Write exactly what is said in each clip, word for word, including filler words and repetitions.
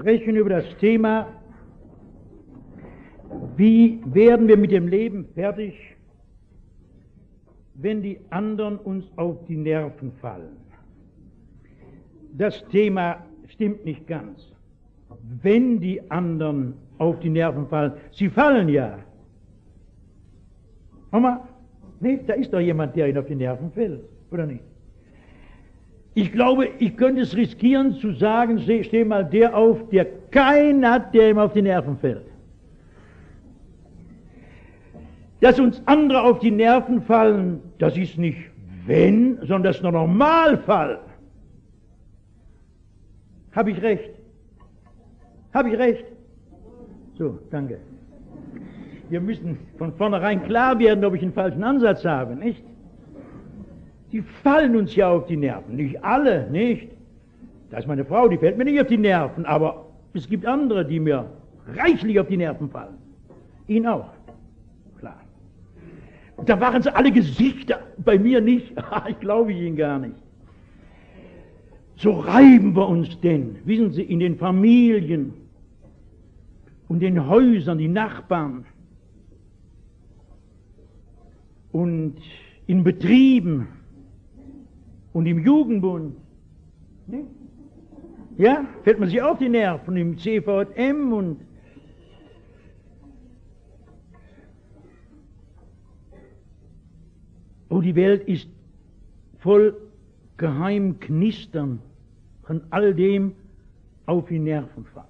sprechen über das Thema, wie werden wir mit dem Leben fertig, wenn die anderen uns auf die Nerven fallen. Das Thema stimmt nicht ganz. Wenn die anderen auf die Nerven fallen, sie fallen ja. Mama, nee, da ist doch jemand, der Ihnen auf die Nerven fällt, oder nicht? Ich glaube, ich könnte es riskieren zu sagen, steh, steh mal der auf, der keinen hat, der ihm auf die Nerven fällt. Dass uns andere auf die Nerven fallen, das ist nicht wenn, sondern das ist der Normalfall. Habe ich recht? Habe ich recht? So, danke. Wir müssen von vornherein klar werden, ob ich einen falschen Ansatz habe, nicht? Die fallen uns ja auf die Nerven. Nicht alle, nicht? Da ist meine Frau, die fällt mir nicht auf die Nerven, aber es gibt andere, die mir reichlich auf die Nerven fallen. Ihnen auch. Klar. Und da waren sie alle Gesichter, bei mir nicht. Ich glaube Ihnen gar nicht. So reiben wir uns denn, wissen Sie, in den Familien und den Häusern, die Nachbarn und in Betrieben und im Jugendbund. Ne? Ja, fällt man sich auf die Nerven im C V M und oh, die Welt ist voll Geheimknistern von all dem auf die Nerven fallen.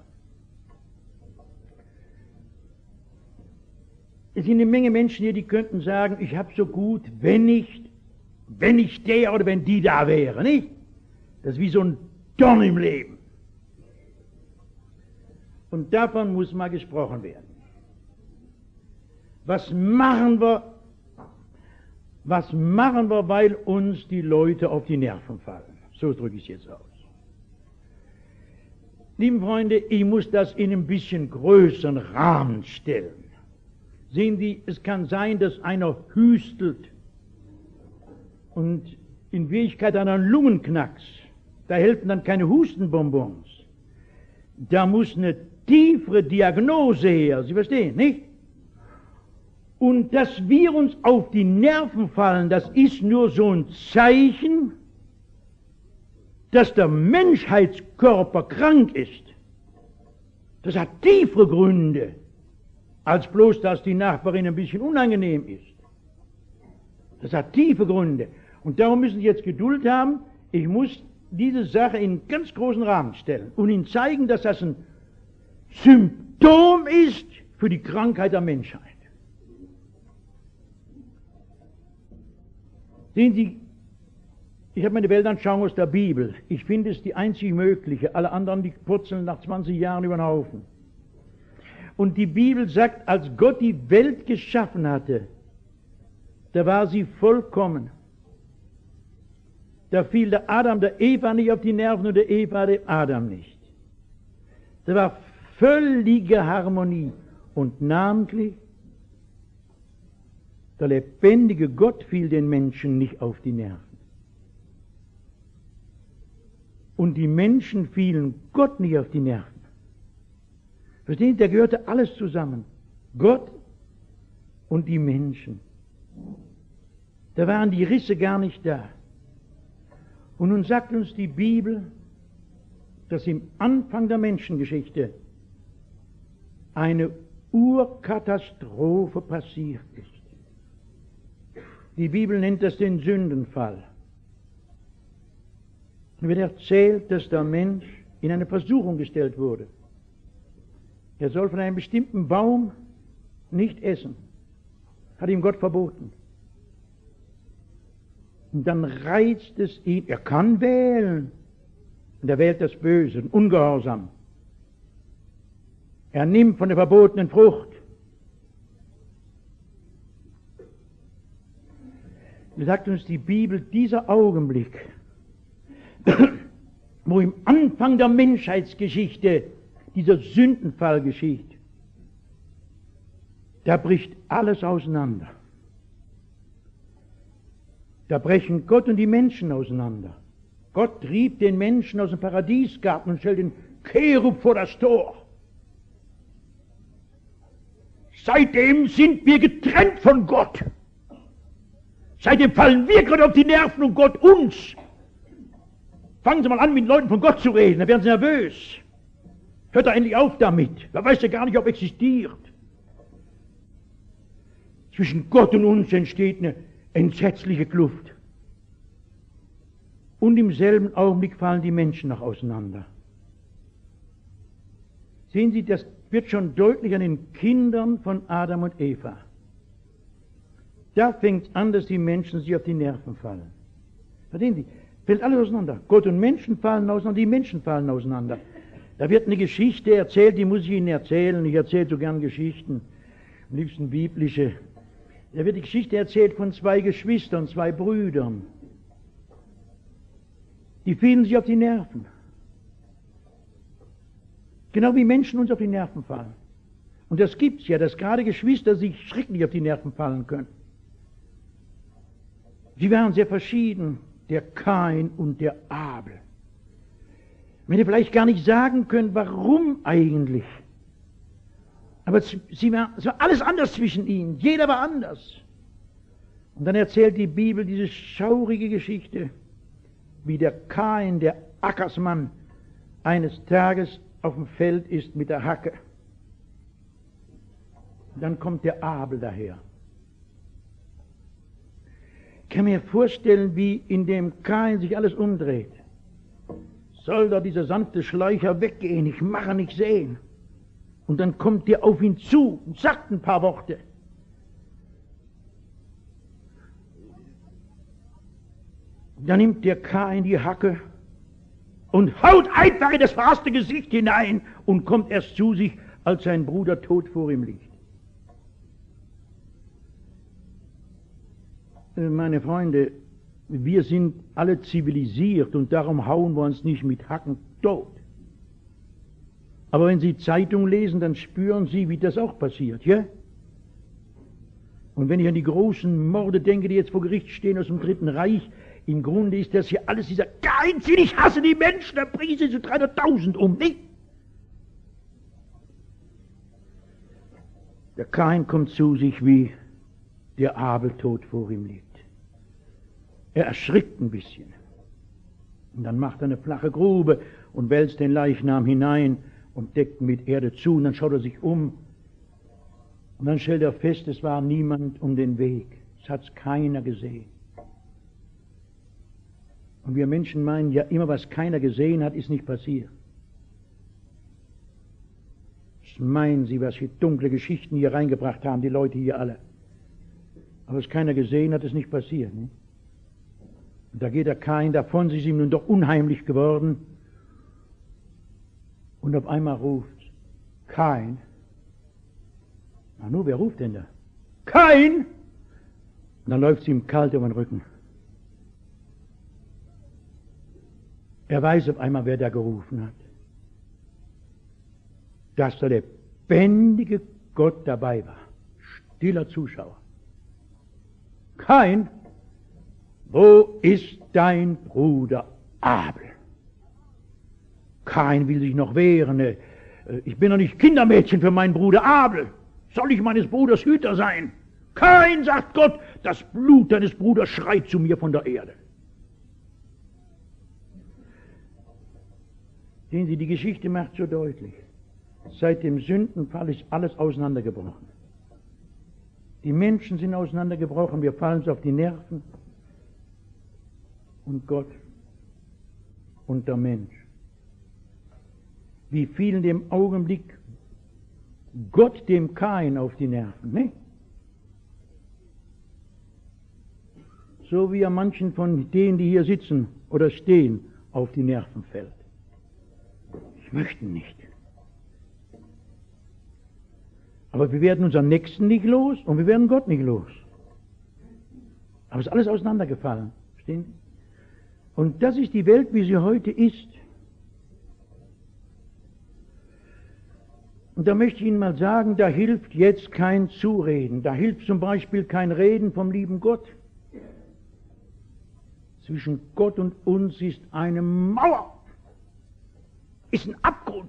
Es sind eine Menge Menschen hier, die könnten sagen, ich habe so gut, wenn nicht, wenn nicht der oder wenn die da wäre, nicht? Das ist wie so ein Dorn im Leben. Und davon muss mal gesprochen werden. Was machen wir, was machen wir, weil uns die Leute auf die Nerven fallen? So drücke ich es jetzt aus. Liebe Freunde, ich muss das in ein bisschen größeren Rahmen stellen. Sehen Sie, es kann sein, dass einer hüstelt und in Wirklichkeit an einem Lungenknacks. Da helfen dann keine Hustenbonbons. Da muss eine tiefere Diagnose her, Sie verstehen, nicht? Und dass wir uns auf die Nerven fallen, das ist nur so ein Zeichen, dass der Menschheitskörper krank ist. Das hat tiefere Gründe, als bloß, dass die Nachbarin ein bisschen unangenehm ist. Das hat tiefe Gründe. Und darum müssen Sie jetzt Geduld haben. Ich muss diese Sache in einen ganz großen Rahmen stellen und Ihnen zeigen, dass das ein Symptom ist für die Krankheit der Menschheit. Sehen Sie, ich habe meine Weltanschauung aus der Bibel. Ich finde es die einzig mögliche. Alle anderen, die purzeln nach zwanzig Jahren über den Haufen. Und die Bibel sagt, als Gott die Welt geschaffen hatte, da war sie vollkommen. Da fiel der Adam der Eva nicht auf die Nerven und der Eva dem Adam nicht. Da war völlige Harmonie. Und namentlich, der lebendige Gott fiel den Menschen nicht auf die Nerven. Und die Menschen fielen Gott nicht auf die Nerven. Verstehen Sie, da gehörte alles zusammen. Gott und die Menschen. Da waren die Risse gar nicht da. Und nun sagt uns die Bibel, dass im Anfang der Menschengeschichte eine Urkatastrophe passiert ist. Die Bibel nennt das den Sündenfall. Es wird erzählt, dass der Mensch in eine Versuchung gestellt wurde. Er soll von einem bestimmten Baum nicht essen. Hat ihm Gott verboten. Und dann reizt es ihn, er kann wählen. Und er wählt das Böse, den Ungehorsam. Er nimmt von der verbotenen Frucht. So sagt uns die Bibel, dieser Augenblick, wo im Anfang der Menschheitsgeschichte dieser Sündenfall geschieht, da bricht alles auseinander. Da brechen Gott und die Menschen auseinander. Gott trieb den Menschen aus dem Paradiesgarten und stellte ihn Cherub vor das Tor. Seitdem sind wir getrennt von Gott. Seitdem fallen wir gerade auf die Nerven und Gott uns. Fangen Sie mal an, mit Leuten von Gott zu reden, dann werden Sie nervös. Hört da endlich auf damit. Wer weiß ja gar nicht, ob existiert. Zwischen Gott und uns entsteht eine entsetzliche Kluft. Und im selben Augenblick fallen die Menschen noch auseinander. Sehen Sie, das wird schon deutlich an den Kindern von Adam und Eva. Da fängt es an, dass die Menschen sich auf die Nerven fallen. Verstehen Sie? Fällt alles auseinander. Gott und Menschen fallen auseinander, die Menschen fallen auseinander. Da wird eine Geschichte erzählt, die muss ich Ihnen erzählen. Ich erzähle so gern Geschichten, am liebsten biblische. Da wird die Geschichte erzählt von zwei Geschwistern, zwei Brüdern. Die fielen sich auf die Nerven. Genau wie Menschen uns auf die Nerven fallen. Und das gibt's ja, dass gerade Geschwister sich schrecklich auf die Nerven fallen können. Sie waren sehr verschieden, der Kain und der Abel. Man hätte vielleicht gar nicht sagen können, warum eigentlich. Aber sie war, es war alles anders zwischen ihnen. Jeder war anders. Und dann erzählt die Bibel diese schaurige Geschichte, wie der Kain, der Ackersmann, eines Tages auf dem Feld ist mit der Hacke. Dann kommt der Abel daher. Ich kann mir vorstellen, wie in dem Kain sich alles umdreht. Soll da dieser sanfte Schleicher weggehen, ich mache nicht sehen. Und dann kommt der auf ihn zu und sagt ein paar Worte. Dann nimmt der Kain die Hacke und haut einfach in das verhasste Gesicht hinein und kommt erst zu sich, als sein Bruder tot vor ihm liegt. Meine Freunde, wir sind alle zivilisiert und darum hauen wir uns nicht mit Hacken tot. Aber wenn Sie Zeitung lesen, dann spüren Sie, wie das auch passiert, ja? Und wenn ich an die großen Morde denke, die jetzt vor Gericht stehen aus dem Dritten Reich, im Grunde ist das hier alles dieser Geinsinn, ich hasse die Menschen, da bringen sie zu dreihunderttausend um, nicht? Der Kain kommt zu sich, wie der Abel tot vor ihm liegt. Er erschrickt ein bisschen. Und dann macht er eine flache Grube und wälzt den Leichnam hinein und deckt mit Erde zu. Und dann schaut er sich um. Und dann stellt er fest, es war niemand um den Weg. Es hat keiner gesehen. Und wir Menschen meinen ja immer, was keiner gesehen hat, ist nicht passiert. Das meinen Sie, was für dunkle Geschichten hier reingebracht haben, die Leute hier alle. Aber was keiner gesehen hat, ist nicht passiert. Nicht? Und da geht der Kain davon, sie ist ihm nun doch unheimlich geworden. Und auf einmal ruft Kain. Na nun, wer ruft denn da? Kain! Und dann läuft sie ihm kalt über den Rücken. Er weiß auf einmal, wer da gerufen hat. Dass der lebendige Gott dabei war. Stiller Zuschauer. Kain, wo ist dein Bruder Abel? Kain will sich noch wehren. Ich bin doch nicht Kindermädchen für meinen Bruder Abel. Soll ich meines Bruders Hüter sein? Kain, sagt Gott, das Blut deines Bruders schreit zu mir von der Erde. Sehen Sie, die Geschichte macht so deutlich. Seit dem Sündenfall ist alles auseinandergebrochen. Die Menschen sind auseinandergebrochen, wir fallen uns auf die Nerven. Und Gott und der Mensch. Wie fiel in dem Augenblick Gott dem Kain auf die Nerven, ne? So wie er manchen von denen, die hier sitzen oder stehen, auf die Nerven fällt. Ich möchte nicht. Aber wir werden unseren Nächsten nicht los und wir werden Gott nicht los. Aber es ist alles auseinandergefallen. Verstehen Sie? Und das ist die Welt, wie sie heute ist. Und da möchte ich Ihnen mal sagen, da hilft jetzt kein Zureden. Da hilft zum Beispiel kein Reden vom lieben Gott. Zwischen Gott und uns ist eine Mauer. ist ein Abgrund.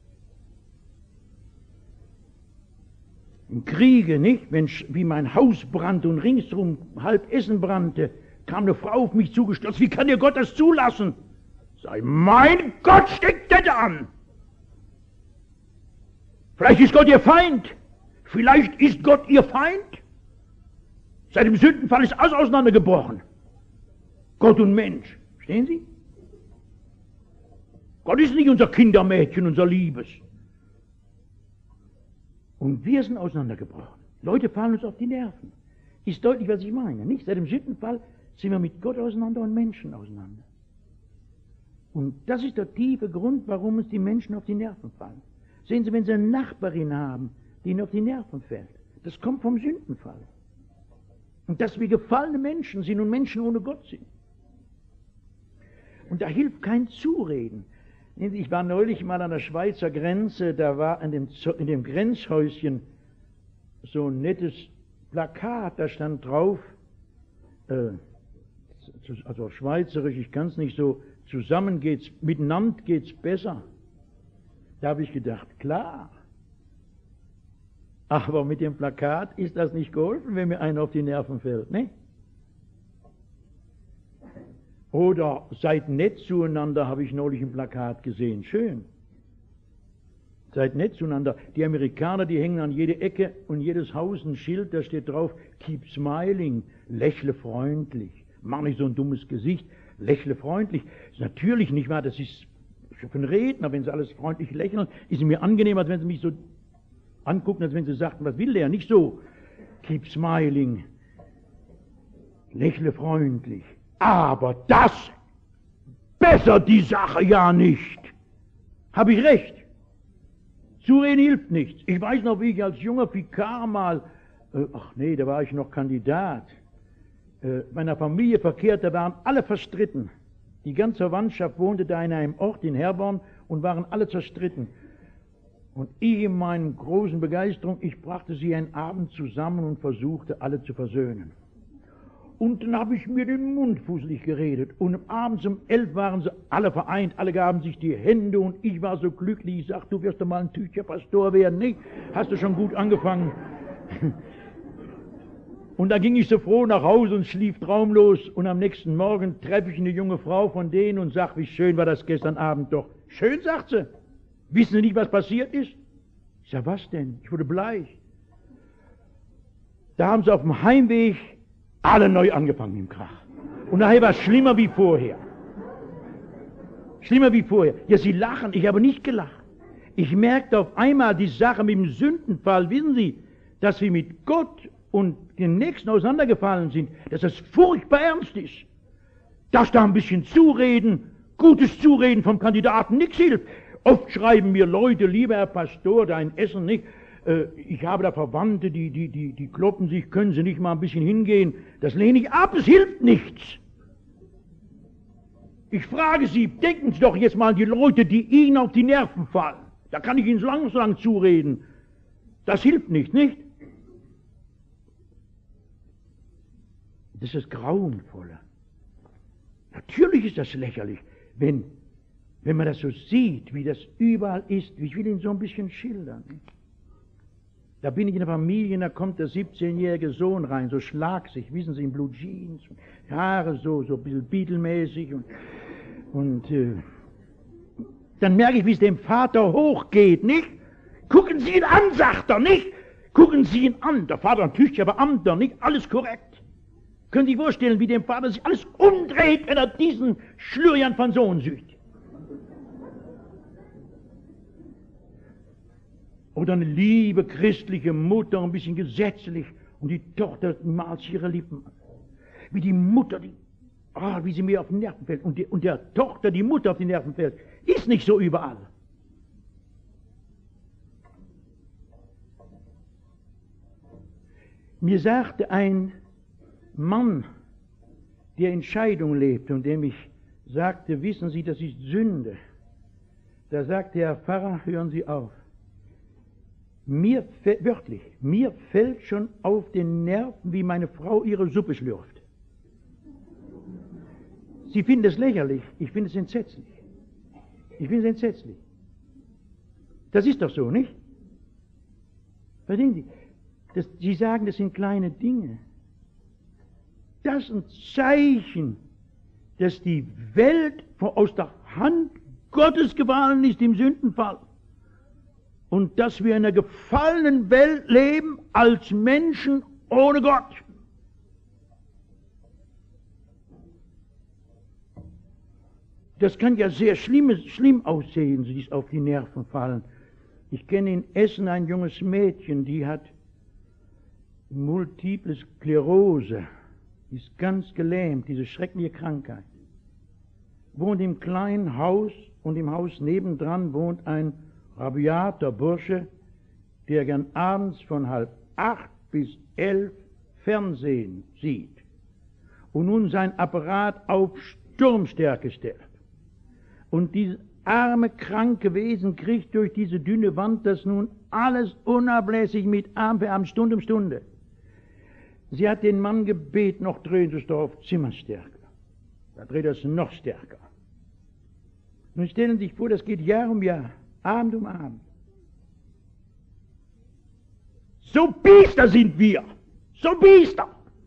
Im Kriege, nicht? Wenn, wie mein Haus brannte und ringsherum halb Essen brannte, kam eine Frau auf mich zugestürzt. Wie kann dir Gott das zulassen? Sei, mein Gott, steckt das an! Vielleicht ist Gott ihr Feind. Vielleicht ist Gott ihr Feind. Seit dem Sündenfall ist alles auseinandergebrochen. Gott und Mensch. Verstehen Sie? Gott ist nicht unser Kindermädchen, unser Liebes. Und wir sind auseinandergebrochen. Leute fallen uns auf die Nerven. Ist deutlich, was ich meine. Nicht? Seit dem Sündenfall sind wir mit Gott auseinander und Menschen auseinander. Und das ist der tiefe Grund, warum uns die Menschen auf die Nerven fallen. Sehen Sie, wenn Sie eine Nachbarin haben, die Ihnen auf die Nerven fällt, das kommt vom Sündenfall. Und dass wir gefallene Menschen sind und Menschen ohne Gott sind. Und da hilft kein Zureden. Ich war neulich mal an der Schweizer Grenze, da war in dem, in dem Grenzhäuschen so ein nettes Plakat, da stand drauf, äh, also schweizerisch, ich kann es nicht so, zusammen geht's, miteinander geht's besser. Da habe ich gedacht, klar. Aber mit dem Plakat ist das nicht geholfen, wenn mir einer auf die Nerven fällt, ne? Oder seid nett zueinander, habe ich neulich ein Plakat gesehen. Schön. Seid nett zueinander. Die Amerikaner, die hängen an jede Ecke und jedes Haus ein Schild, da steht drauf, keep smiling, lächle freundlich. Mach nicht so ein dummes Gesicht, lächle freundlich. Ist natürlich nicht wahr, das ist für einen Redner, wenn sie alles freundlich lächeln, ist es mir angenehmer, als wenn sie mich so angucken, als wenn sie sagten, was will der? Nicht so, keep smiling, lächle freundlich. Aber das bessert die Sache ja nicht. Habe ich recht? Zureden hilft nichts. Ich weiß noch, wie ich als junger Vikar mal, äh, ach nee, da war ich noch Kandidat, äh, meiner Familie verkehrt, da waren alle verstritten. Die ganze Verwandtschaft wohnte da in einem Ort in Herborn und waren alle zerstritten. Und ich in meiner großen Begeisterung, ich brachte sie einen Abend zusammen und versuchte, alle zu versöhnen. Und dann habe ich mir den Mund fusselig geredet. Und abends um elf waren sie alle vereint, alle gaben sich die Hände und ich war so glücklich. Ich sagte, du wirst doch mal ein tüchtiger Pastor werden, nicht? Hast du schon gut angefangen. Und da ging ich so froh nach Hause und schlief traumlos. Und am nächsten Morgen treffe ich eine junge Frau von denen und sage, wie schön war das gestern Abend doch. Schön, sagt sie. Wissen Sie nicht, was passiert ist? Ich sage, was denn? Ich wurde bleich. Da haben sie auf dem Heimweg alle neu angefangen im Krach. Und nachher war es schlimmer wie vorher. Schlimmer wie vorher. Ja, sie lachen, ich habe nicht gelacht. Ich merkte auf einmal die Sache mit dem Sündenfall, wissen Sie, dass wir mit Gott und den Nächsten auseinandergefallen sind, dass das furchtbar ernst ist. Dass da ein bisschen Zureden, gutes Zureden vom Kandidaten nichts hilft. Oft schreiben mir Leute, lieber Herr Pastor, dein Essen nicht, äh, ich habe da Verwandte, die, die, die, die kloppen sich, können Sie nicht mal ein bisschen hingehen? Das lehne ich ab, es hilft nichts. Ich frage Sie, denken Sie doch jetzt mal an die Leute, die Ihnen auf die Nerven fallen. Da kann ich Ihnen so lang, so lang zureden. Das hilft nicht, nicht? Das ist das Grauenvolle. Natürlich ist das lächerlich, wenn, wenn man das so sieht, wie das überall ist. Ich will Ihnen so ein bisschen schildern. Da bin ich in der Familie, da kommt der siebzehnjährige Sohn rein, so schlagsig, wissen Sie, in Blue Jeans, Haare so, so ein bisschen Beatle-mäßig. Und, und äh, dann merke ich, wie es dem Vater hochgeht, nicht? Gucken Sie ihn an, sagt er, nicht? Gucken Sie ihn an. Der Vater ein tüchtiger Beamter, nicht? Alles korrekt. Können Sie sich vorstellen, wie dem Vater sich alles umdreht, wenn er diesen Schlürjan von Sohn sieht? Oder eine liebe christliche Mutter, ein bisschen gesetzlich, und die Tochter malt sich ihre Lippen an. Wie die Mutter, die, ah, wie sie mir auf den Nerven fällt, und, die, und der Tochter die Mutter auf die Nerven fällt, ist nicht so überall. Mir sagte ein Mann, der in Scheidung lebte und dem ich sagte, wissen Sie, das ist Sünde. Da sagte der Pfarrer, hören Sie auf. Mir, wörtlich, mir fällt schon auf den Nerven, wie meine Frau ihre Suppe schlürft. Sie finden es lächerlich, ich finde es entsetzlich. Ich finde es entsetzlich. Das ist doch so, nicht? Verstehen Sie? Das, Sie sagen, das sind kleine Dinge. Das ist ein Zeichen, dass die Welt aus der Hand Gottes gefallen ist im Sündenfall. Und dass wir in einer gefallenen Welt leben als Menschen ohne Gott. Das kann ja sehr schlimm, schlimm aussehen, sie ist auf die Nerven fallen. Ich kenne in Essen ein junges Mädchen, die hat Multiple Sklerose, ist ganz gelähmt, diese schreckliche Krankheit. Wohnt im kleinen Haus und im Haus nebendran wohnt ein rabiater Bursche, der gern abends von halb acht bis elf Fernsehen sieht und nun sein Apparat auf Sturmstärke stellt. Und dieses arme, kranke Wesen kriegt durch diese dünne Wand das nun alles unablässig mit Arm für Arm, Stunde um Stunde. Sie hat den Mann gebeten, noch drehen Sie es doch auf Zimmerstärke. Da dreht er es noch stärker. Nun stellen Sie sich vor, das geht Jahr um Jahr, Abend um Abend. So Biester sind wir, so Biester.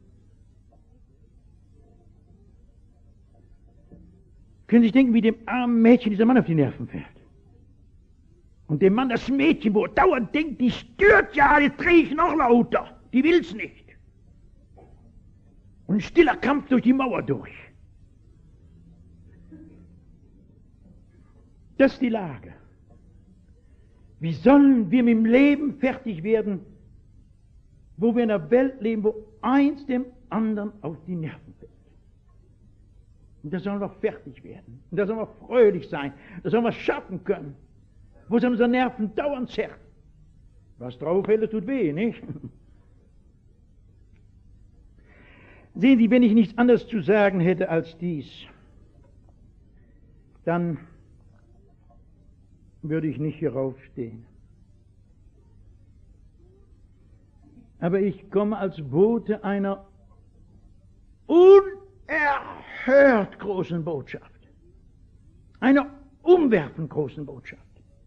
Können Sie sich denken, wie dem armen Mädchen dieser Mann auf die Nerven fährt? Und dem Mann das Mädchen, wo er dauernd denkt, die stört ja, jetzt drehe ich noch lauter, die will's nicht. Und ein stiller Kampf durch die Mauer durch. Das ist die Lage. Wie sollen wir mit dem Leben fertig werden, wo wir in einer Welt leben, wo eins dem anderen auf die Nerven fällt? Und da sollen wir fertig werden. Und da sollen wir fröhlich sein. Da sollen wir schaffen können. Wo sind unsere Nerven dauernd zerrt. Was drauf hält, das tut weh, nicht? Sehen Sie, wenn ich nichts anderes zu sagen hätte als dies, dann würde ich nicht hier raufstehen. Aber ich komme als Bote einer unerhört großen Botschaft, einer umwerfend großen Botschaft,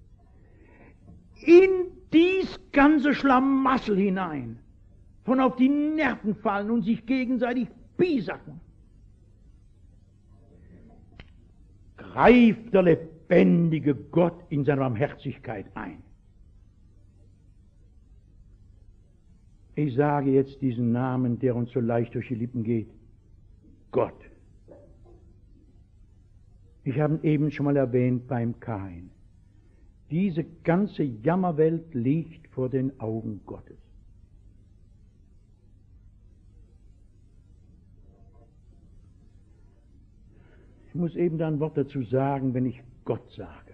in dies ganze Schlamassel hinein, von auf die Nerven fallen und sich gegenseitig biesacken. Greift der lebendige Gott in seiner Barmherzigkeit ein. Ich sage jetzt diesen Namen, der uns so leicht durch die Lippen geht. Gott. Ich habe ihn eben schon mal erwähnt beim Kain. Diese ganze Jammerwelt liegt vor den Augen Gottes. Ich muss eben da ein Wort dazu sagen, wenn ich Gott sage.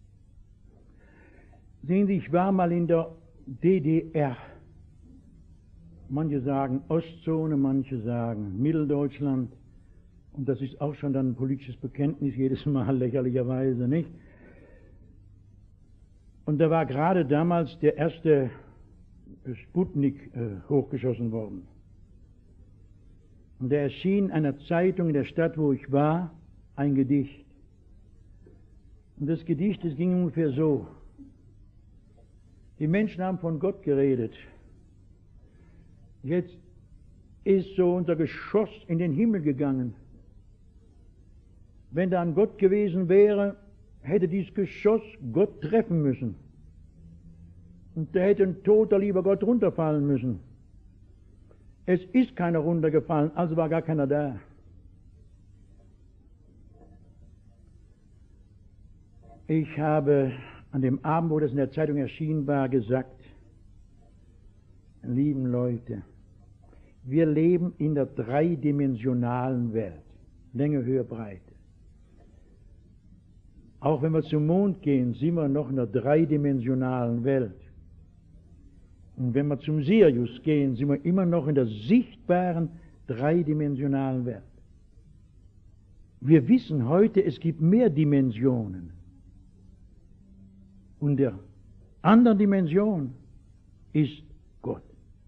Sehen Sie, ich war mal in der D D R. Manche sagen Ostzone, manche sagen Mitteldeutschland. Und das ist auch schon dann ein politisches Bekenntnis, jedes Mal lächerlicherweise, nicht? Und da war gerade damals der erste Sputnik äh, hochgeschossen worden. Und da erschien in einer Zeitung in der Stadt, wo ich war, ein Gedicht. Und das Gedicht, das ging ungefähr so. Die Menschen haben von Gott geredet. Jetzt ist so unser Geschoss in den Himmel gegangen. Wenn da ein Gott gewesen wäre, hätte dieses Geschoss Gott treffen müssen. Und da hätte ein toter, lieber Gott runterfallen müssen. Es ist keiner runtergefallen, also war gar keiner da. Ich habe an dem Abend, wo das in der Zeitung erschienen war, gesagt, lieben Leute, wir leben in der dreidimensionalen Welt, Länge, Höhe, Breite. Auch wenn wir zum Mond gehen, sind wir noch in der dreidimensionalen Welt. Und wenn wir zum Sirius gehen, sind wir immer noch in der sichtbaren dreidimensionalen Welt. Wir wissen heute, es gibt mehr Dimensionen. Und der andere Dimension ist Gott.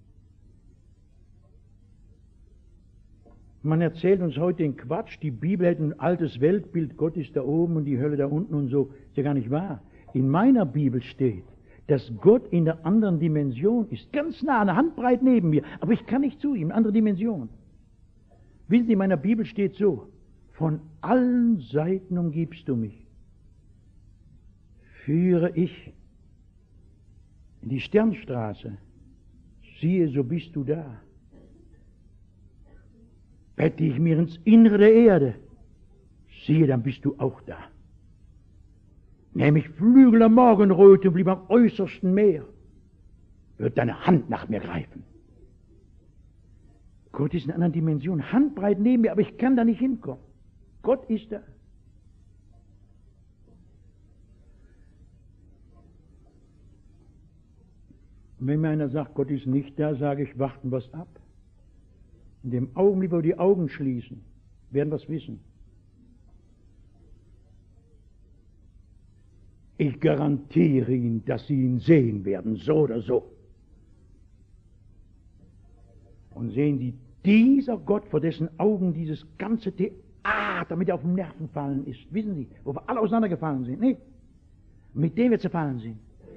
Man erzählt uns heute den Quatsch, die Bibel hätte ein altes Weltbild, Gott ist da oben und die Hölle da unten und so. Ist ja gar nicht wahr. In meiner Bibel steht, dass Gott in der anderen Dimension ist, ganz nah, eine Handbreit neben mir, aber ich kann nicht zu ihm, eine andere Dimension. Wissen Sie, in meiner Bibel steht so, von allen Seiten umgibst du mich. Führe ich in die Sternstraße, siehe, so bist du da. Bette ich mir ins Innere der Erde, siehe, dann bist du auch da. Nähm ich Flügel der Morgenröte und blieb am äußersten Meer, wird deine Hand nach mir greifen. Gott ist in einer anderen Dimension, handbreit neben mir, aber ich kann da nicht hinkommen. Gott ist da. Und wenn mir einer sagt, Gott ist nicht da, sage ich, warten wir es ab. In dem Augenblick, wo wir die Augen schließen, werden wir es wissen. Ich garantiere Ihnen, dass Sie ihn sehen werden, so oder so. Und sehen Sie, dieser Gott, vor dessen Augen dieses ganze Theater mit auf den Nerven fallen ist, wissen Sie, wo wir alle auseinandergefallen sind, nicht? Mit dem wir zerfallen sind.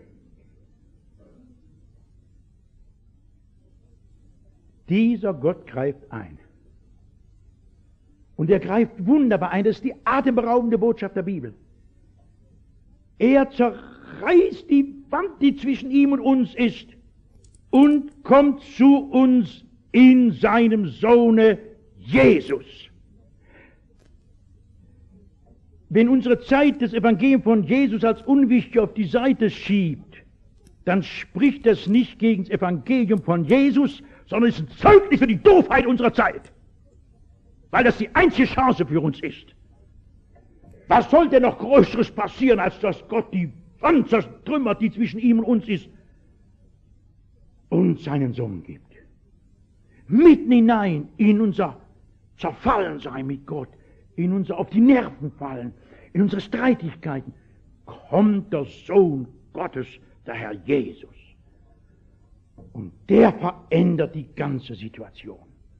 Dieser Gott greift ein. Und er greift wunderbar ein. Das ist die atemberaubende Botschaft der Bibel. Er zerreißt die Wand, die zwischen ihm und uns ist, und kommt zu uns in seinem Sohne Jesus. Wenn unsere Zeit das Evangelium von Jesus als unwichtig auf die Seite schiebt, dann spricht das nicht gegen das Evangelium von Jesus, sondern ist ein Zeugnis für die Doofheit unserer Zeit, weil das die einzige Chance für uns ist. Was soll denn noch Größeres passieren, als dass Gott die Wand zertrümmert, die zwischen ihm und uns ist, und seinen Sohn gibt? Mitten hinein in unser Zerfallensein mit Gott, in unser auf die Nerven fallen, in unsere Streitigkeiten, kommt der Sohn Gottes, der Herr Jesus. Und der verändert die ganze Situation.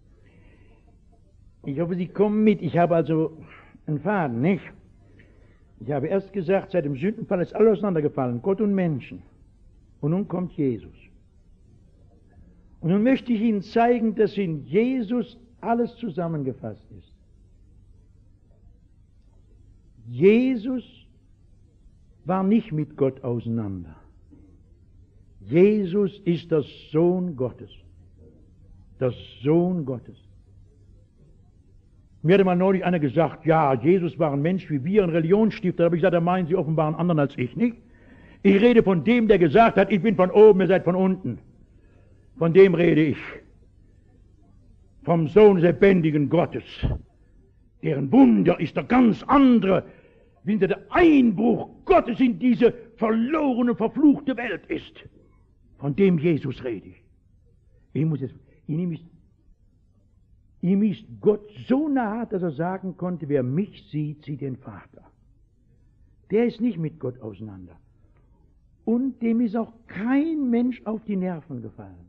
Ich hoffe, Sie kommen mit. Ich habe also einen Faden, nicht? Ich habe erst gesagt, seit dem Sündenfall ist alles auseinandergefallen, Gott und Menschen. Und nun kommt Jesus. Und nun möchte ich Ihnen zeigen, dass in Jesus alles zusammengefasst ist. Jesus war nicht mit Gott auseinander. Jesus ist der Sohn Gottes. Der Sohn Gottes. Mir hatte mal neulich einer gesagt, ja, Jesus war ein Mensch wie wir, ein Religionsstifter. Da habe ich gesagt, da meinen Sie offenbar einen anderen als ich, nicht? Ich rede von dem, der gesagt hat, ich bin von oben, ihr seid von unten. Von dem rede ich. Vom Sohn des lebendigen Gottes. Deren Wunder ist der ganz andere, wie der Einbruch Gottes in diese verlorene, verfluchte Welt ist. Von dem Jesus rede ich. Ich muss jetzt, ihm ist, ihm ist Gott so nah, dass er sagen konnte, wer mich sieht, sieht den Vater. Der ist nicht mit Gott auseinander. Und dem ist auch kein Mensch auf die Nerven gefallen.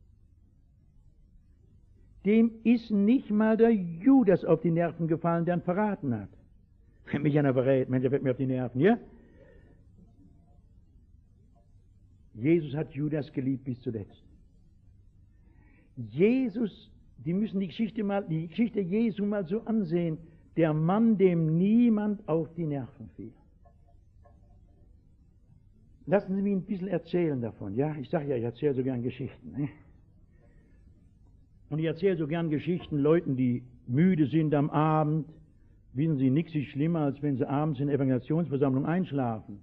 Dem ist nicht mal der Judas auf die Nerven gefallen, der ihn verraten hat. Wenn mich einer verrät, Mensch, der wird mir auf die Nerven, ja? Jesus hat Judas geliebt bis zuletzt. Jesus, die müssen die Geschichte mal, die Geschichte Jesu mal so ansehen, der Mann, dem niemand auf die Nerven fiel. Lassen Sie mich ein bisschen erzählen davon, ja? Ich sage ja, ich erzähle so gern Geschichten, ne? Und ich erzähle so gern Geschichten Leuten, die müde sind am Abend. Wissen Sie, nichts ist schlimmer, als wenn sie abends in der Evangelisationsversammlung einschlafen.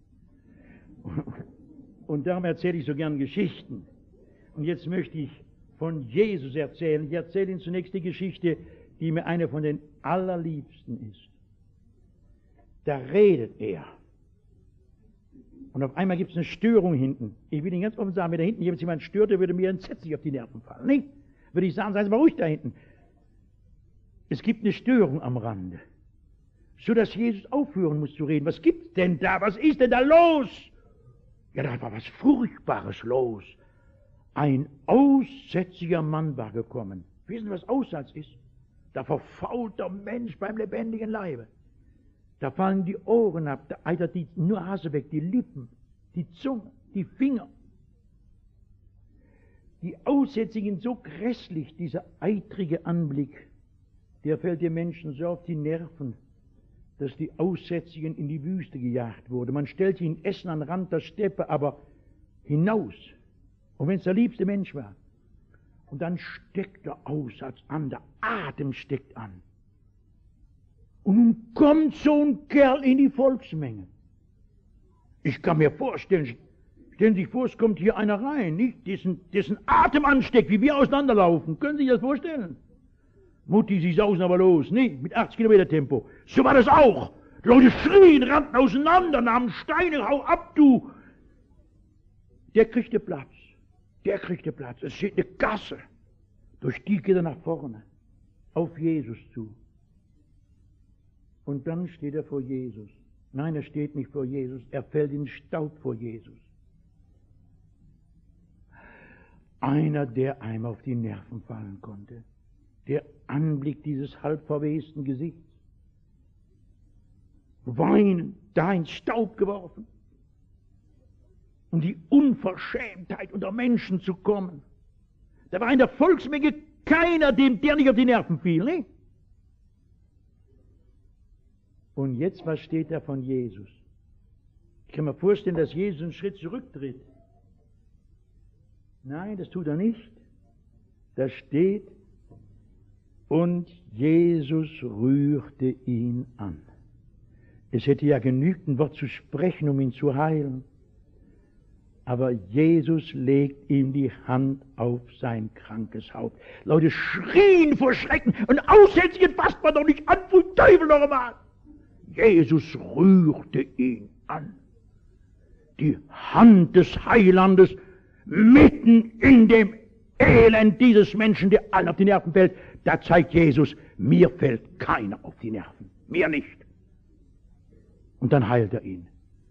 Und darum erzähle ich so gern Geschichten. Und jetzt möchte ich von Jesus erzählen. Ich erzähle Ihnen zunächst die Geschichte, die mir eine von den allerliebsten ist. Da redet er. Und auf einmal gibt es eine Störung hinten. Ich will Ihnen ganz offen sagen, wenn da hinten jemand stört, der würde mir entsetzlich auf die Nerven fallen. Nicht? Würde ich sagen, seien Sie mal ruhig da hinten. Es gibt eine Störung am Rande, so dass Jesus aufhören muss zu reden. Was gibt's denn da? Was ist denn da los? Ja, da war was Furchtbares los. Ein aussätziger Mann war gekommen. Wissen Sie, was Aussatz ist? Da verfault der Mensch beim lebendigen Leibe. Da fallen die Ohren ab, da eitert die Nase weg, die Lippen, die Zunge, die Finger. Die Aussätzigen so grässlich, dieser eitrige Anblick, der fällt den Menschen so auf die Nerven, dass die Aussätzigen in die Wüste gejagt wurden. Man stellt sie in Essen an den Rand der Steppe, aber hinaus. Und wenn es der liebste Mensch war. Und dann steckt der Aussatz an, der Atem steckt an. Und nun kommt so ein Kerl in die Volksmenge. Ich kann mir vorstellen, stellen Sie sich vor, es kommt hier einer rein, nicht? Dessen, dessen Atem ansteckt, wie wir auseinanderlaufen. Können Sie sich das vorstellen? Mutti, Sie sausen aber los, nicht? Mit achtzig Kilometer Tempo. So war das auch. Die Leute schrien, rannten auseinander, nahmen Steine, hau ab, du. Der kriegte Platz. Der kriegte Platz. Es steht eine Gasse. Durch die geht er nach vorne. Auf Jesus zu. Und dann steht er vor Jesus. Nein, er steht nicht vor Jesus. Er fällt in den Staub vor Jesus. Einer, der einem auf die Nerven fallen konnte. Der Anblick dieses halb verwesten Gesichts. Weinen, da in Staub geworfen. Um die Unverschämtheit unter Menschen zu kommen. Da war in der Volksmenge keiner, dem der nicht auf die Nerven fiel, nicht? Und jetzt, was steht da von Jesus? Ich kann mir vorstellen, dass Jesus einen Schritt zurücktritt. Nein, das tut er nicht. Da steht, und Jesus rührte ihn an. Es hätte ja genügt, ein Wort zu sprechen, um ihn zu heilen. Aber Jesus legt ihm die Hand auf sein krankes Haupt. Leute schrien vor Schrecken. Und Aussätzigen fasst man doch nicht an, vom Teufel noch einmal. Jesus rührte ihn an. Die Hand des Heilandes mitten in dem Elend dieses Menschen, der allen auf die Nerven fällt. Da zeigt Jesus, mir fällt keiner auf die Nerven. Mir nicht. Und dann heilt er ihn.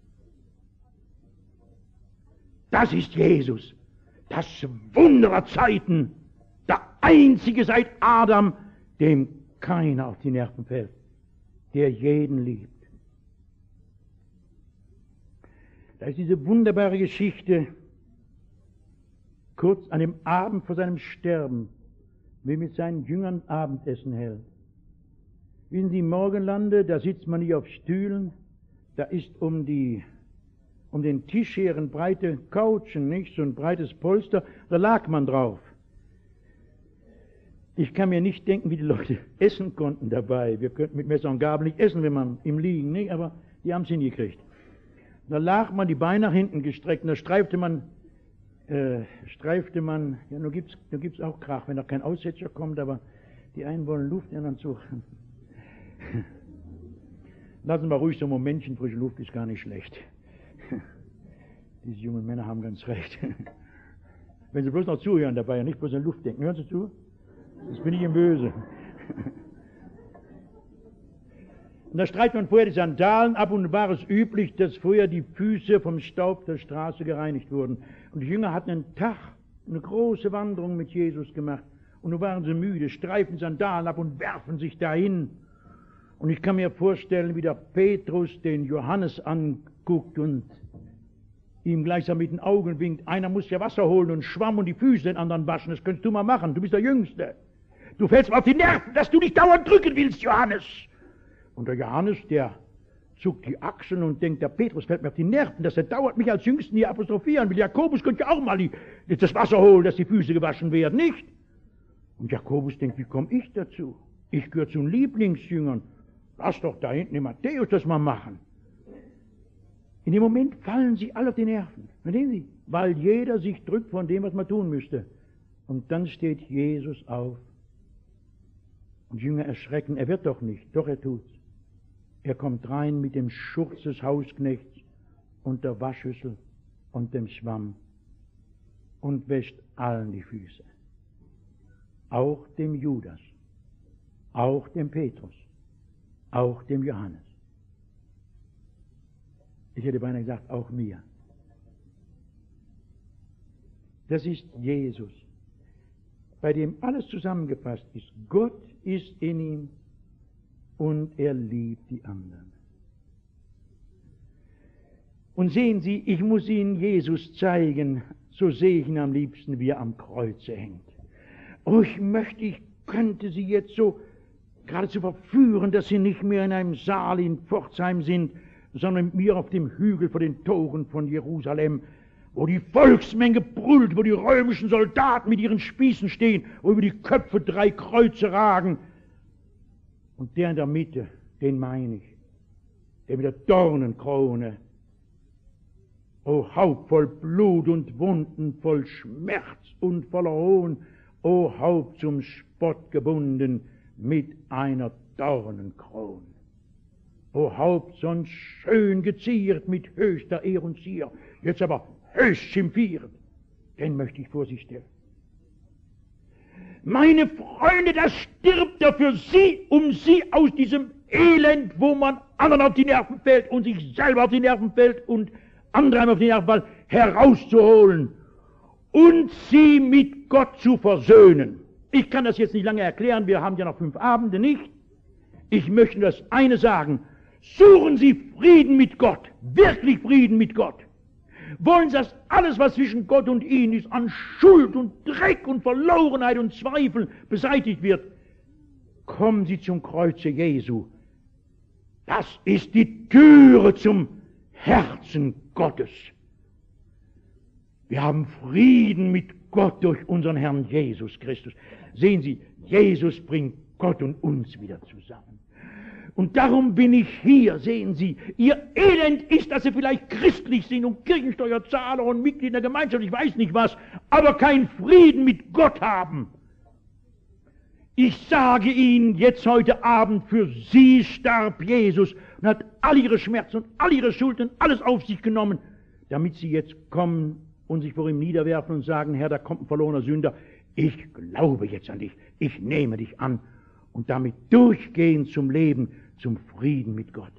Das ist Jesus, das Wunder der Zeiten, der einzige seit Adam, dem keiner auf die Nerven fällt, der jeden liebt. Da ist diese wunderbare Geschichte, kurz an dem Abend vor seinem Sterben, wie er mit seinen Jüngern Abendessen hält. Wissen Sie, im Morgenlande, da sitzt man nicht auf Stühlen, da ist um die um den Tisch her ein breite Couchen, nicht? So ein breites Polster, da lag man drauf. Ich kann mir nicht denken, wie die Leute essen konnten dabei. Wir könnten mit Messer und Gabel nicht essen, wenn man im Liegen, nicht? Aber die haben es hingekriegt. Da lag man, die Beine nach hinten gestreckt, und da streifte man, äh, streifte man, ja, nun gibt's, nun gibt's auch Krach, wenn da kein Aussetzer kommt, aber die einen wollen Luft, die anderen suchen. Lassen wir ruhig so ein Momentchen, frische Luft ist gar nicht schlecht. Diese jungen Männer haben ganz recht. Wenn Sie bloß noch zuhören dabei und nicht bloß an Luft denken. Hören Sie zu? Das bin ich im Böse. Und da streitet man vorher die Sandalen ab, und war es üblich, dass vorher die Füße vom Staub der Straße gereinigt wurden. Und die Jünger hatten einen Tag, eine große Wanderung mit Jesus gemacht. Und nun waren sie müde, streifen Sandalen ab und werfen sich dahin. Und ich kann mir vorstellen, wie der Petrus den Johannes anguckt und ihm gleichsam mit den Augen winkt. Einer muss ja Wasser holen und Schwamm und die Füße den anderen waschen. Das könntest du mal machen. Du bist der Jüngste. Du fällst mir auf die Nerven, dass du dich dauernd drücken willst, Johannes. Und der Johannes, der zuckt die Achseln und denkt, der Petrus fällt mir auf die Nerven, dass er dauert mich als Jüngsten hier apostrophieren will. Jakobus könnte ja auch mal die, das Wasser holen, dass die Füße gewaschen werden, nicht? Und Jakobus denkt, wie komme ich dazu? Ich gehöre zu den Lieblingsjüngern. Lass doch da hinten den Matthäus das mal machen. In dem Moment fallen sie alle auf die Nerven. Verstehen Sie? Weil jeder sich drückt von dem, was man tun müsste. Und dann steht Jesus auf. Und die Jünger erschrecken. Er wird doch nicht. Doch er tut's. Er kommt rein mit dem Schurz des Hausknechts und der Waschschüssel und dem Schwamm und wäscht allen die Füße. Auch dem Judas. Auch dem Petrus. Auch dem Johannes. Ich hätte beinahe gesagt, auch mir. Das ist Jesus, bei dem alles zusammengefasst ist. Gott ist in ihm und er liebt die anderen. Und sehen Sie, ich muss Ihnen Jesus zeigen, so sehe ich ihn am liebsten, wie er am Kreuze hängt. Oh, ich möchte, ich könnte Sie jetzt so geradezu verführen, dass Sie nicht mehr in einem Saal in Pforzheim sind, sondern mit mir auf dem Hügel vor den Toren von Jerusalem, wo die Volksmenge brüllt, wo die römischen Soldaten mit ihren Spießen stehen, wo über die Köpfe drei Kreuze ragen. Und der in der Mitte, den meine ich, der mit der Dornenkrone, o Haupt voll Blut und Wunden, voll Schmerz und voller Hohn, o Haupt zum Spott gebunden mit einer Dornenkrone. O Haupt sonst schön geziert mit höchster Ehr und Zier, jetzt aber höchst schimpfiert, den möchte ich vor sich stellen. Meine Freunde, da stirbt er für Sie, um Sie aus diesem Elend, wo man anderen auf die Nerven fällt und sich selber auf die Nerven fällt und andere einem auf die Nerven fallen, herauszuholen und Sie mit Gott zu versöhnen. Ich kann das jetzt nicht lange erklären, wir haben ja noch fünf Abende, nicht? Ich möchte das eine sagen: Suchen Sie Frieden mit Gott, wirklich Frieden mit Gott. Wollen Sie, dass alles, was zwischen Gott und Ihnen ist, an Schuld und Dreck und Verlorenheit und Zweifel beseitigt wird, kommen Sie zum Kreuze Jesu. Das ist die Türe zum Herzen Gottes. Wir haben Frieden mit Gott durch unseren Herrn Jesus Christus. Sehen Sie, Jesus bringt Gott und uns wieder zusammen. Und darum bin ich hier, sehen Sie. Ihr Elend ist, dass Sie vielleicht christlich sind und Kirchensteuerzahler und Mitglied der Gemeinschaft, ich weiß nicht was, aber keinen Frieden mit Gott haben. Ich sage Ihnen jetzt heute Abend, für Sie starb Jesus und hat all Ihre Schmerzen und all Ihre Schulden, alles auf sich genommen, damit Sie jetzt kommen und sich vor ihm niederwerfen und sagen: Herr, da kommt ein verlorener Sünder, ich glaube jetzt an dich, ich nehme dich an, und damit durchgehen zum Leben, zum Frieden mit Gott.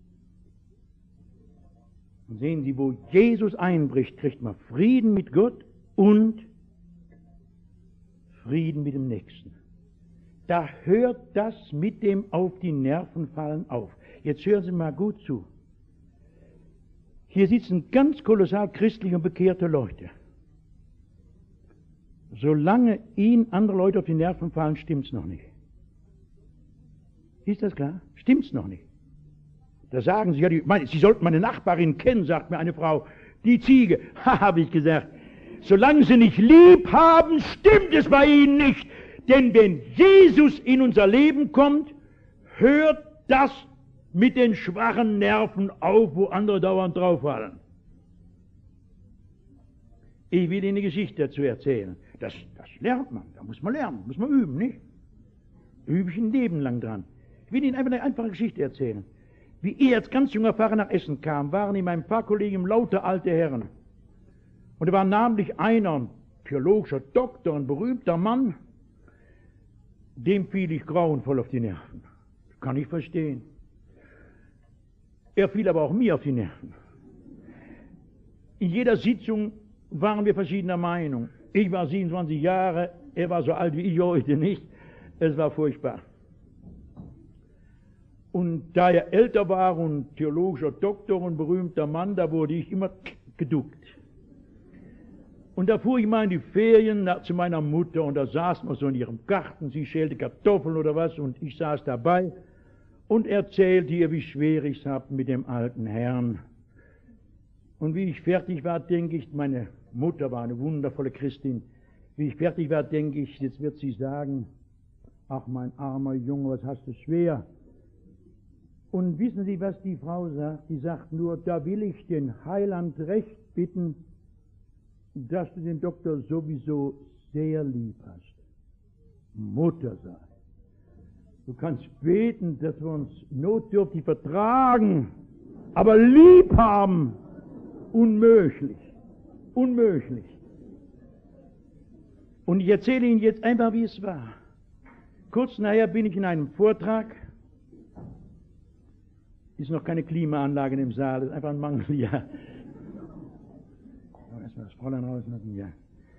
Und sehen Sie, wo Jesus einbricht, kriegt man Frieden mit Gott und Frieden mit dem Nächsten. Da hört das mit dem auf die Nerven fallen auf. Jetzt hören Sie mal gut zu. Hier sitzen ganz kolossal christliche und bekehrte Leute. Solange ihnen andere Leute auf die Nerven fallen, stimmt's noch nicht. Ist das klar? Stimmt's noch nicht. Da sagen Sie, ja, die, meine, Sie sollten meine Nachbarin kennen, sagt mir eine Frau. Die Ziege. Ha, habe ich gesagt. Solange Sie nicht lieb haben, stimmt es bei Ihnen nicht. Denn wenn Jesus in unser Leben kommt, hört das mit den schwachen Nerven auf, wo andere dauernd drauffallen. Ich will Ihnen eine Geschichte dazu erzählen. Das, das lernt man, da muss man lernen, muss man üben, nicht? Übe ich ein Leben lang dran. Ich will Ihnen einfach eine einfache Geschichte erzählen. Wie ich als ganz junger Pfarrer nach Essen kam, waren in meinem Pfarrkollegium lauter alte Herren. Und da war namentlich einer, ein theologischer Doktor, ein berühmter Mann, dem fiel ich grauenvoll auf die Nerven. Das kann ich verstehen. Er fiel aber auch mir auf die Nerven. In jeder Sitzung waren wir verschiedener Meinung. Ich war siebenundzwanzig Jahre, er war so alt wie ich heute nicht. Es war furchtbar. Und da er älter war und theologischer Doktor und berühmter Mann, da wurde ich immer geduckt. Und da fuhr ich mal in die Ferien nach, zu meiner Mutter, und da saßen wir so in ihrem Garten, sie schälte Kartoffeln oder was, und ich saß dabei und erzählte ihr, wie schwer ich es habe mit dem alten Herrn. Und wie ich fertig war, denke ich, meine Mutter war eine wundervolle Christin, wie ich fertig war, denke ich, jetzt wird sie sagen: Ach, mein armer Junge, was hast du schwer? Und wissen Sie, was die Frau sagt? Die sagt nur: Da will ich den Heiland recht bitten, dass du den Doktor sowieso sehr lieb hast. Mutter sagt, du kannst beten, dass wir uns notdürftig vertragen, aber lieb haben, unmöglich, unmöglich. Und ich erzähle Ihnen jetzt einfach, wie es war. Kurz nachher bin ich in einem Vortrag, ist noch keine Klimaanlage in dem Saal, das ist einfach ein Mangel, ja. Erstmal das Fräulein rauslassen, ja.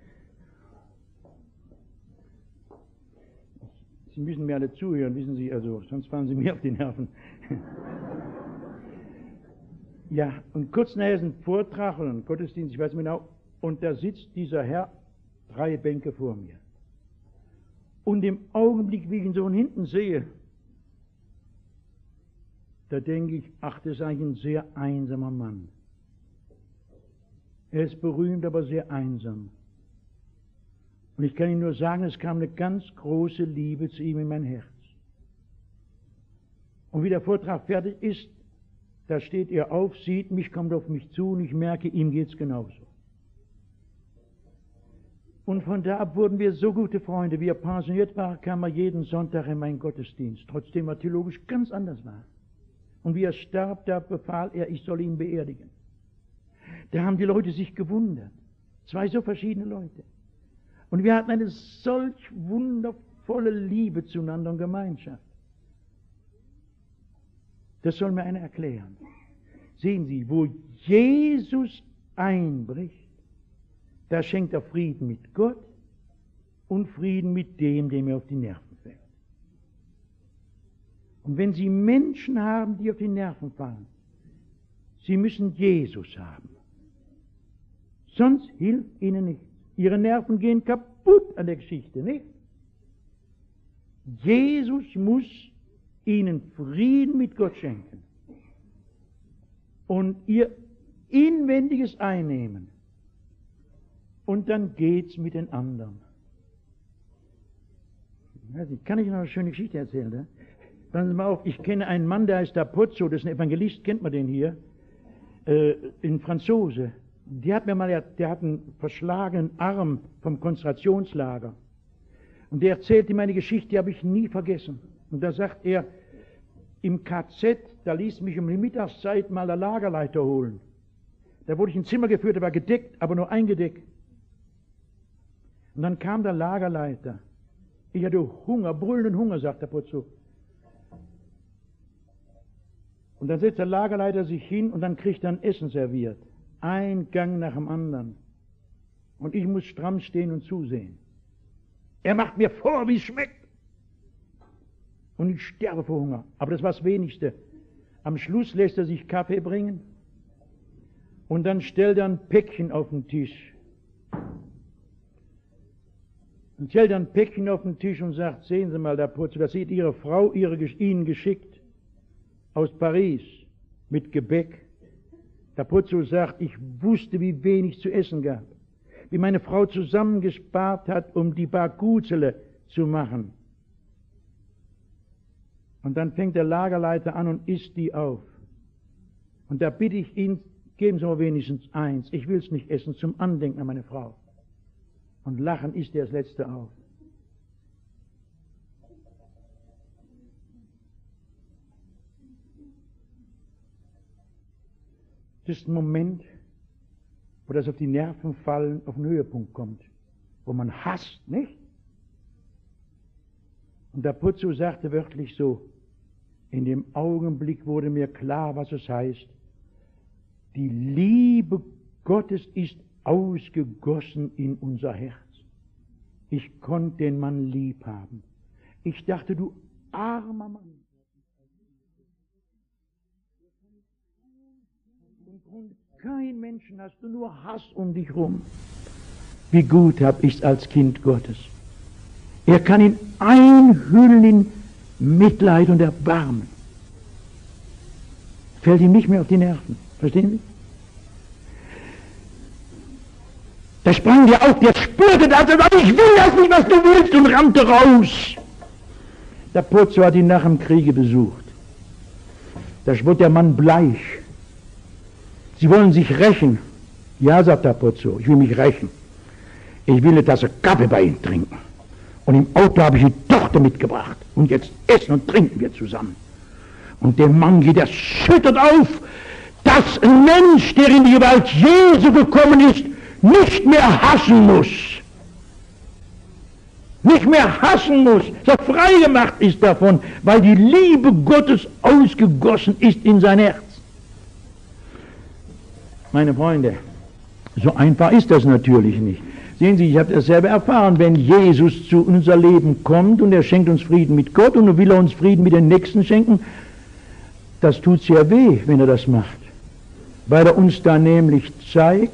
Sie müssen mir alle zuhören, wissen Sie, also, sonst fahren Sie mir auf die Nerven. Ja, und kurz nachher ist ein Vortrag oder ein Gottesdienst, ich weiß nicht genau, und da sitzt dieser Herr drei Bänke vor mir. Und im Augenblick, wie ich ihn so von hinten sehe, da denke ich, ach, das ist eigentlich ein sehr einsamer Mann. Er ist berühmt, aber sehr einsam. Und ich kann Ihnen nur sagen, es kam eine ganz große Liebe zu ihm in mein Herz. Und wie der Vortrag fertig ist, da steht er auf, sieht mich, kommt auf mich zu und ich merke, ihm geht's genauso. Und von da ab wurden wir so gute Freunde. Wie er pensioniert war, kam er jeden Sonntag in meinen Gottesdienst, trotzdem er theologisch ganz anders war. Und wie er starb, da befahl er, ich soll ihn beerdigen. Da haben die Leute sich gewundert. Zwei so verschiedene Leute. Und wir hatten eine solch wundervolle Liebe zueinander und Gemeinschaft. Das soll mir einer erklären. Sehen Sie, wo Jesus einbricht, da schenkt er Frieden mit Gott und Frieden mit dem, dem er auf die Nerven fällt. Und wenn Sie Menschen haben, die auf die Nerven fallen, Sie müssen Jesus haben. Sonst hilft Ihnen nichts. Ihre Nerven gehen kaputt an der Geschichte, nicht? Jesus muss Ihnen Frieden mit Gott schenken und Ihr inwendiges Einnehmen. Und dann geht's mit den anderen. Kann ich noch eine schöne Geschichte erzählen? Ne? Passen Sie mal auf, ich kenne einen Mann, der heißt Apozzo, das ist ein Evangelist, kennt man den hier, äh, ein Franzose. Der hat mir mal, der hat einen verschlagenen Arm vom Konzentrationslager. Und der erzählte mir eine Geschichte, die habe ich nie vergessen. Und da sagt er, im K Z, da ließ mich um die Mittagszeit mal der Lagerleiter holen. Da wurde ich ins Zimmer geführt, der war gedeckt, aber nur eingedeckt. Und dann kam der Lagerleiter. Ich hatte Hunger, brüllenden Hunger, sagt der Pozzo. Und dann setzt der Lagerleiter sich hin und dann kriegt er ein Essen serviert. Ein Gang nach dem anderen. Und ich muss stramm stehen und zusehen. Er macht mir vor, wie es schmeckt. Und ich sterbe vor Hunger. Aber das war das Wenigste. Am Schluss lässt er sich Kaffee bringen. Und dann stellt er ein Päckchen auf den Tisch. Und stellt ein Päckchen auf den Tisch und sagt, sehen Sie mal, der Pozzo, das sieht Ihre Frau ihre, Ihnen geschickt aus Paris mit Gebäck. Der Pozzo sagt, ich wusste, wie wenig zu essen gab, wie meine Frau zusammengespart hat, um die Barguzele zu machen. Und dann fängt der Lagerleiter an und isst die auf. Und da bitte ich ihn, geben Sie mir wenigstens eins, ich will es nicht essen, zum Andenken an meine Frau. Und lachen isst er das Letzte auf. Das ist ein Moment, wo das auf die Nerven fallen, auf den Höhepunkt kommt, wo man hasst, nicht? Und der Pozzo sagte wörtlich so, in dem Augenblick wurde mir klar, was es heißt, die Liebe Gottes ist ausgegossen in unser Herz. Ich konnte den Mann lieb haben. Ich dachte, du armer Mann. Im Grunde kein Menschen hast du, nur Hass um dich rum. Wie gut hab ich's als Kind Gottes. Er kann ihn einhüllen in Mitleid und Erbarmen. Fällt ihm nicht mehr auf die Nerven. Verstehen Sie? Da sprang der auf, der spürte das und sagte, ich will das nicht, was du willst, und rannte raus. Der Pozzo hat ihn nach dem Kriege besucht. Da wurde der Mann bleich. Sie wollen sich rächen. Ja, sagt der Pozzo, ich will mich rächen. Ich will eine Tasse Kaffee bei Ihnen trinken. Und im Auto habe ich die Tochter mitgebracht. Und jetzt essen und trinken wir zusammen. Und der Mann geht erschüttert auf, dass ein Mensch, der in die Gewalt Jesu gekommen ist, nicht mehr hassen muss. Nicht mehr hassen muss. So frei gemacht ist davon, weil die Liebe Gottes ausgegossen ist in sein Herz. Meine Freunde, so einfach ist das natürlich nicht. Sehen Sie, ich habe das selber erfahren, wenn Jesus zu unser Leben kommt und er schenkt uns Frieden mit Gott und will er uns Frieden mit den Nächsten schenken, das tut sehr weh, wenn er das macht. weil er uns da nämlich zeigt,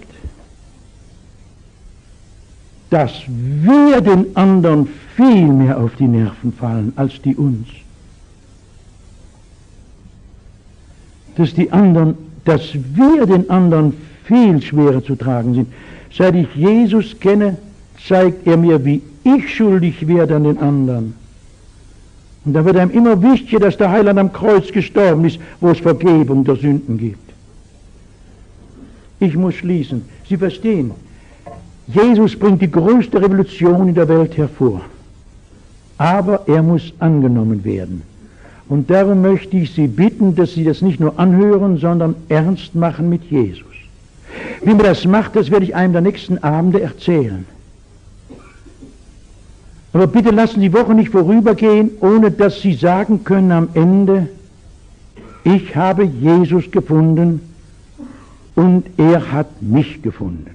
dass wir den anderen viel mehr auf die Nerven fallen als die uns. Dass die anderen, dass wir den anderen viel schwerer zu tragen sind. Seit ich Jesus kenne, zeigt er mir, wie ich schuldig werde an den anderen. Und da wird einem immer wichtiger, dass der Heiland am Kreuz gestorben ist, wo es Vergebung der Sünden gibt. Ich muss schließen. Sie verstehen, Jesus bringt die größte Revolution in der Welt hervor. Aber er muss angenommen werden. Und darum möchte ich Sie bitten, dass Sie das nicht nur anhören, sondern ernst machen mit Jesus. Wie man das macht, das werde ich einem der nächsten Abende erzählen. Aber bitte lassen Sie die Woche nicht vorübergehen, ohne dass Sie sagen können am Ende, ich habe Jesus gefunden und er hat mich gefunden.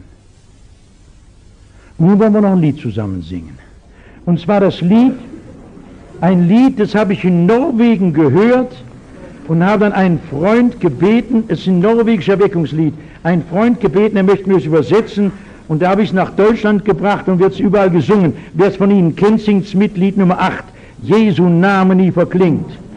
Nun wollen wir noch ein Lied zusammen singen. Und zwar das Lied, ein Lied, das habe ich in Norwegen gehört und habe dann einen Freund gebeten, es ist ein norwegischer Erweckungslied, einen Freund gebeten, er möchte mir es übersetzen, und da habe ich es nach Deutschland gebracht und wird es überall gesungen. Wer es von Ihnen kennt, singt es mit, Lied Nummer acht, Jesu Name nie verklingt.